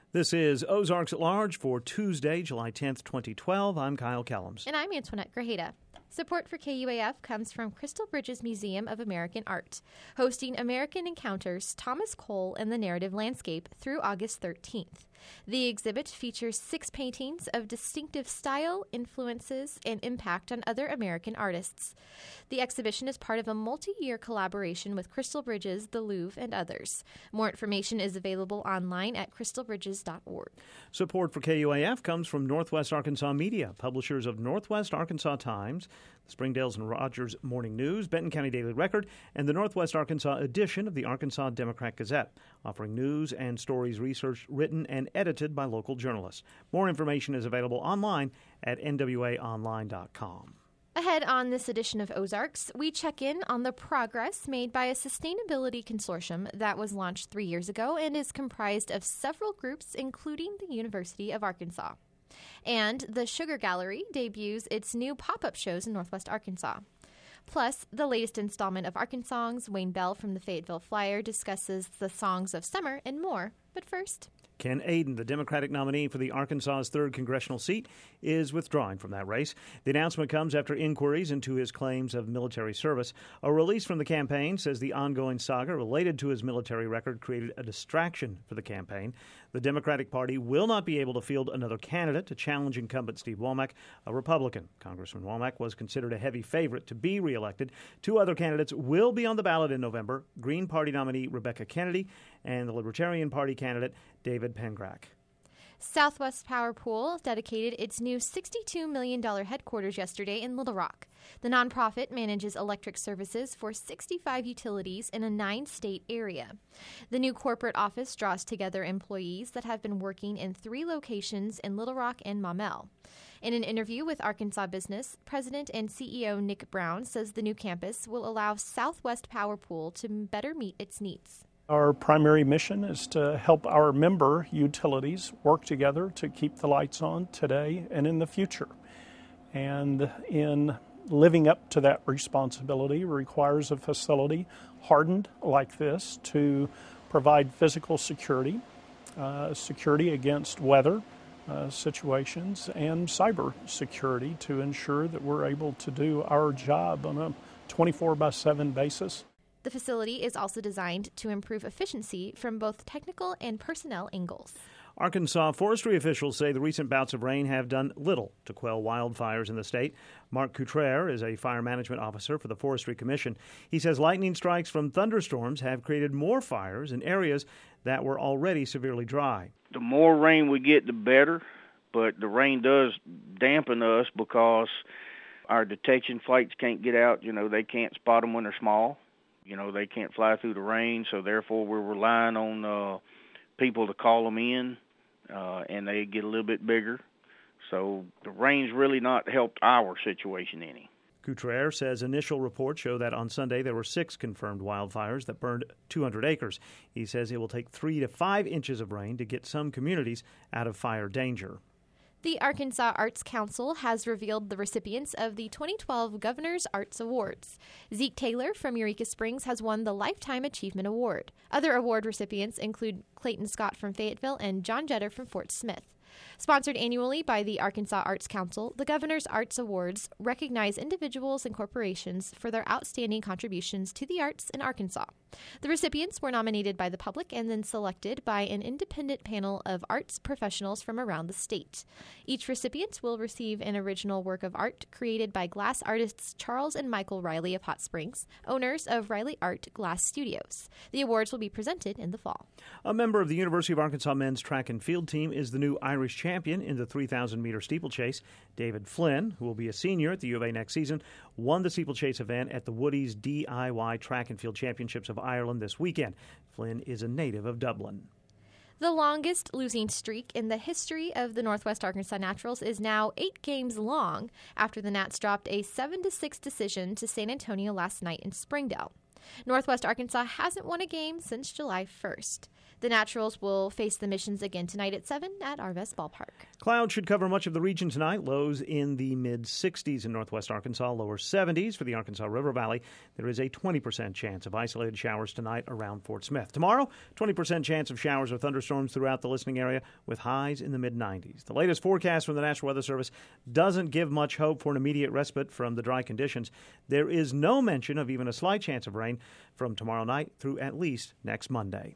This is Ozarks at Large for Tuesday, July 10th, 2012. I'm Kyle Kellums. And I'm Antoinette Grajeda. Support for KUAF comes from Crystal Bridges Museum of American Art, hosting American Encounters, Thomas Cole and the Narrative Landscape through August 13th. The exhibit features 6 paintings of distinctive style, influences, and impact on other American artists. The exhibition is part of a multi-year collaboration with Crystal Bridges, the Louvre, and others. More information is available online at crystalbridges.org. Support for KUAF comes from Northwest Arkansas Media, publishers of Northwest Arkansas Times, the Springdales and Rogers Morning News, Benton County Daily Record, and the Northwest Arkansas edition of the Arkansas Democrat Gazette, offering news and stories researched, written, and edited by local journalists. More information is available online at nwaonline.com. Ahead on this edition of Ozarks, we check in on the progress made by a sustainability consortium that was launched 3 years ago and is comprised of several groups, including the University of Arkansas. And the Sugar Gallery debuts its new pop-up shows in Northwest Arkansas. Plus, the latest installment of Arkansongs, Wayne Bell from the Fayetteville Flyer discusses the songs of summer and more. But first, Ken Aiden, the Democratic nominee for the Arkansas's 3rd congressional seat, is withdrawing from that race. The announcement comes after inquiries into his claims of military service. A release from the campaign says the ongoing saga related to his military record created a distraction for the campaign. The Democratic Party will not be able to field another candidate to challenge incumbent Steve Womack, a Republican. Congressman Womack was considered a heavy favorite to be reelected. 2 other candidates will be on the ballot in November: Green Party nominee Rebecca Kennedy and the Libertarian Party candidate David Pengrack. Southwest Power Pool dedicated its new $62 million headquarters yesterday in Little Rock. The nonprofit manages electric services for 65 utilities in a 9-state area. The new corporate office draws together employees that have been working in 3 locations in Little Rock and Maumelle. In an interview with Arkansas Business, President and CEO Nick Brown says the new campus will allow Southwest Power Pool to better meet its needs. Our primary mission is to help our member utilities work together to keep the lights on today and in the future. And in living up to that responsibility requires a facility hardened like this to provide physical security, security against weather situations, and cyber security to ensure that we're able to do our job on a 24/7 basis. The facility is also designed to improve efficiency from both technical and personnel angles. Arkansas forestry officials say the recent bouts of rain have done little to quell wildfires in the state. Mark Coutrere is a fire management officer for the Forestry Commission. He says lightning strikes from thunderstorms have created more fires in areas that were already severely dry. The more rain we get, the better, but the rain does dampen us because our detection flights can't get out. They can't spot them when they're small. They can't fly through the rain, so therefore we're relying on people to call them in, and they get a little bit bigger. So the rain's really not helped our situation any. Coutrere says initial reports show that on Sunday there were 6 confirmed wildfires that burned 200 acres. He says it will take 3 to 5 inches of rain to get some communities out of fire danger. The Arkansas Arts Council has revealed the recipients of the 2012 Governor's Arts Awards. Zeke Taylor from Eureka Springs has won the Lifetime Achievement Award. Other award recipients include Clayton Scott from Fayetteville and John Jetter from Fort Smith. Sponsored annually by the Arkansas Arts Council, the Governor's Arts Awards recognize individuals and corporations for their outstanding contributions to the arts in Arkansas. The recipients were nominated by the public and then selected by an independent panel of arts professionals from around the state. Each recipient will receive an original work of art created by glass artists Charles and Michael Riley of Hot Springs, owners of Riley Art Glass Studios. The awards will be presented in the fall. A member of the University of Arkansas men's track and field team is the new Irish champion in the 3,000-meter steeplechase. David Flynn, who will be a senior at the U of A next season, won the steeplechase event at the Woody's DIY Track and Field Championships of Ireland this weekend. Flynn is a native of Dublin. The longest losing streak in the history of the Northwest Arkansas Naturals is now 8 games long after the Nats dropped a 7-6 decision to San Antonio last night in Springdale. Northwest Arkansas hasn't won a game since July 1st. The Naturals will face the Missions again tonight at 7 at Arvest Ballpark. Clouds should cover much of the region tonight. Lows in the mid-60s in northwest Arkansas, lower 70s for the Arkansas River Valley. There is a 20% chance of isolated showers tonight around Fort Smith. Tomorrow, 20% chance of showers or thunderstorms throughout the listening area with highs in the mid-90s. The latest forecast from the National Weather Service doesn't give much hope for an immediate respite from the dry conditions. There is no mention of even a slight chance of rain from tomorrow night through at least next Monday.